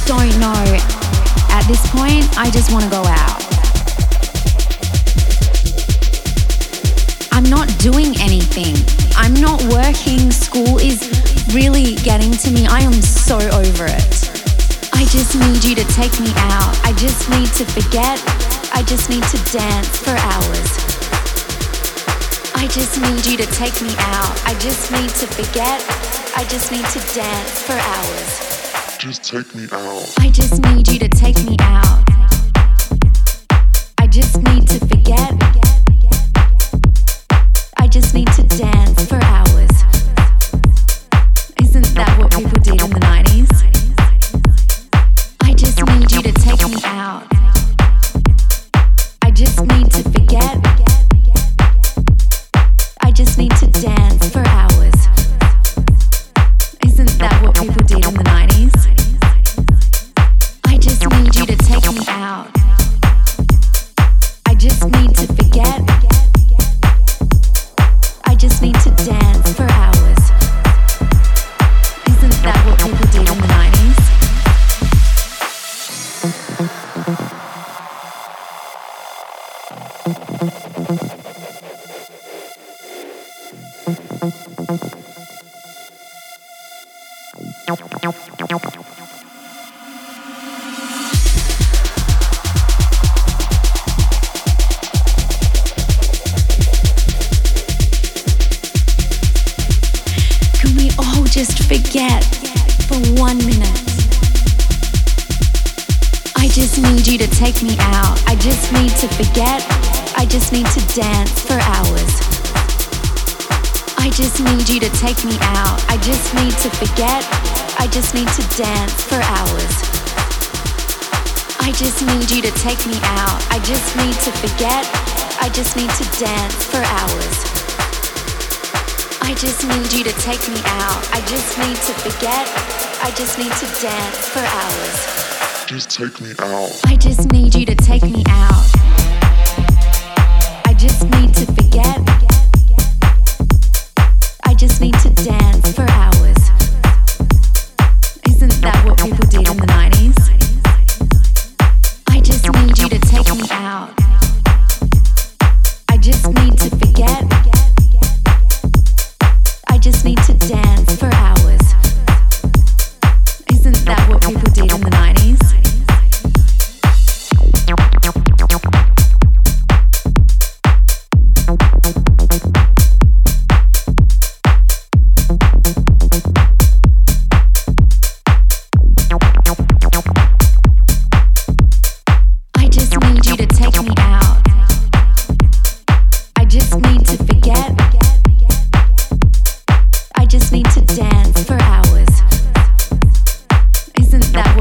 don't know. At this point, I just want to go out. I'm not doing anything. I'm not working. School is really getting to me. I am so over it. I just need you to take me out. I just need to forget. I just need to dance for hours. I just need you to take me out. I just need to forget. I just need to dance for hours. Just take me out. I just need you to take me out. I just need to forget. I just need to dance for hours. Isn't that what people did in the 90s? I just need you to take me out. I just need to forget. I just need to dance for hours. Isn't that what people did in the 90s? I just need you to take me out. I just need to forget. I just need to dance for hours. Isn't that what people did in the 90s? Can we all just forget for 1 minute? I just need you to take me out. I just need to forget. I just need to dance for hours. I just need you to take me out. I just need to forget. I just need to dance for hours. I just need you to take me out. I just need to forget. I just need to dance for hours. I just need you to take me out. I just need to forget. I just need to dance for hours. Just take me out. I just need you to take me out. I just need to forget. I just need to dance for hours. Isn't that what people did in the 90s? I just need you to take me out. I just need to forget. I just need to dance for hours. Isn't that what people did in the 90s? I just need you to take me out. I just need to forget. I just need to dance for hours. Isn't that